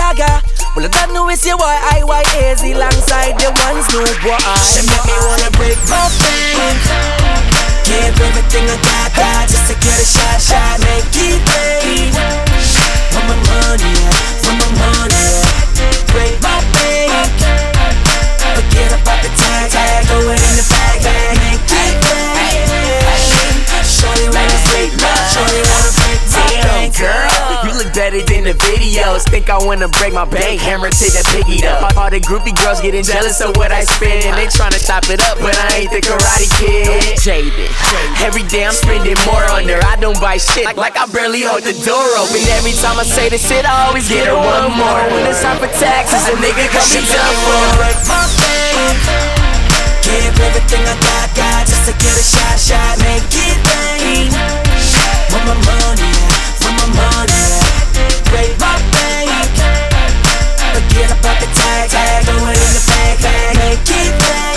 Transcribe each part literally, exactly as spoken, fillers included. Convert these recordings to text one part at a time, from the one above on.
Gaga. Well, I don't know it's your boy I Y A Z alongside the ones new boy. She make me wanna break my bank. Give everything I got, got just to get a shot, shot, make it rain. For my money, for my money, break my bank. Forget about the tag, tag, throw it in the bag, bag, make it rain. Shorty wanna break my, shorty wanna break my bank. Girl, you look better than the videos. Think I wanna break my bank, hammer to the piggy up. All the groupie girls getting jealous of what I spend, and they tryna chop it up, but I ain't the Karate Kid. Jaded, every day I'm spending more on her. I don't buy shit, like, like I barely hold the door open. Every time I say this shit, I always get her one more. When it's time for taxes, a nigga gon' be done for. Break my bank. Give everything I got, got just to get a shot, shot, make it rain. For my money, for my money, break my bank. Forget about the tag, tag, throw it in the bag, bag, make it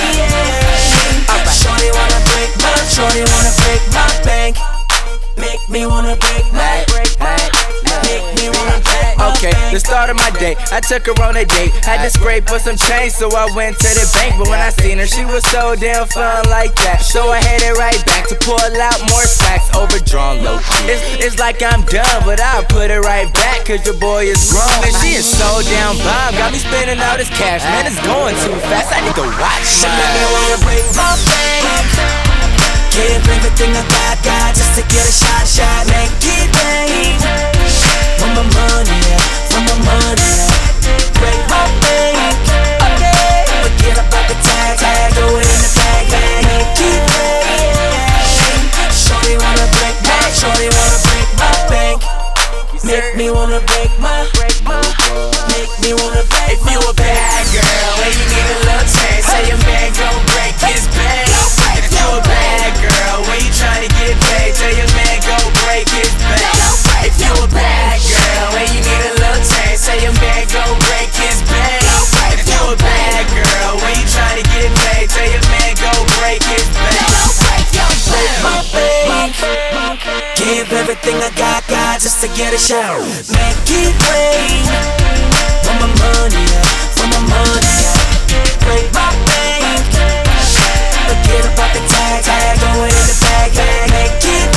rain. Shorty wanna break my, shorty wanna break my bank. Make me wanna break my, break my, make me wanna break my Okay, bank. the start of my day, I took her on a date. Had to scrape for some change, so I went to the bank. But when I seen her, she was so damn fun like that. So I headed right back to pull out more stacks, overdrawn low key. It's, it's like I'm done, but I'll put it right back, cause your boy is grown. And she is so down bomb, got me spending all this cash. Man, it's going too fast, I need to watch She mine. make me wanna break my bank. Give everything I got, got just to get a shot, shot, make it rain. For my money, for my money, break my bank. Okay, forget about the tag, tag, throw it in the bag, bag, make it rain. Shorty wanna break my, shorty wanna break my bank. Make me wanna break my, make me wanna break. If you a bad girl and you need a little change, say your man gon' break his bank. If you a bad girl when you tryna get paid, tell your man gon' break his bank. If you a bad girl and you need a little change, say your man gon' break his bank. If you a bad girl when you tryna get paid, tell your man gon' break his bank. Break my bank. Give everything I got, got just to get a shot. Make it rain. For my money, for my money. Break my bank. Forget about the tag, tag, throw it in the bag, bag, make it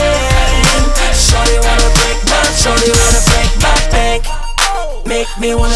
rain. Shorty wanna break my, shorty wanna break my bank. Make me wanna